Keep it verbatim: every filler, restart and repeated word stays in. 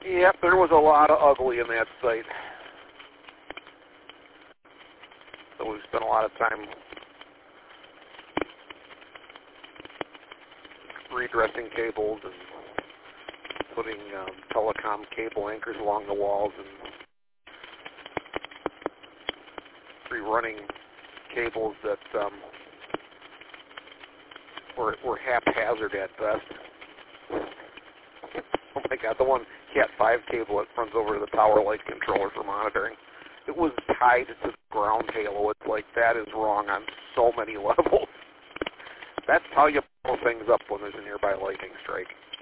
Yep, there was a lot of ugly in that site. So we spent a lot of time redressing cables and putting um, telecom cable anchors along the walls and rerunning cables that um, were, were haphazard at best. Oh my God, the one Cat five cable that runs over to the power light controller for monitoring. It was tied to the ground halo. It's like, that is wrong on so many levels. That's how you blow things up when there's a nearby lightning strike.